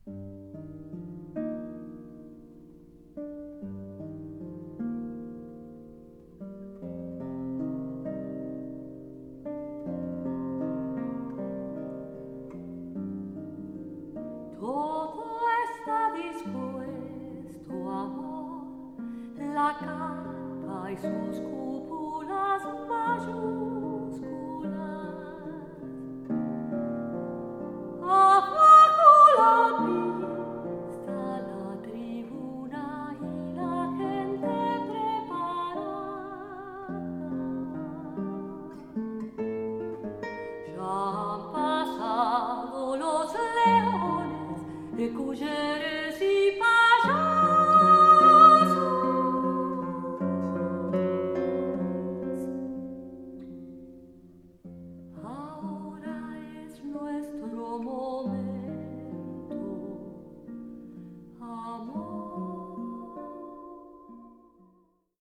Todo está dispuesto, amor, la carpa y sus cúpulas mayúsculas. Abajo la pista, la tribuna y la gente preparada. Ya han pasado los leones, écuyeres y payasos. Ahora es nuestro momento, amor.